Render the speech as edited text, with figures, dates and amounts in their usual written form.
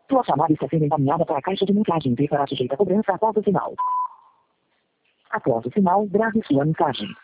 Tua chamada está sendo encaminhada para a caixa de mensagem e será sujeita a cobrança após o sinal. Após o sinal, grave sua mensagem.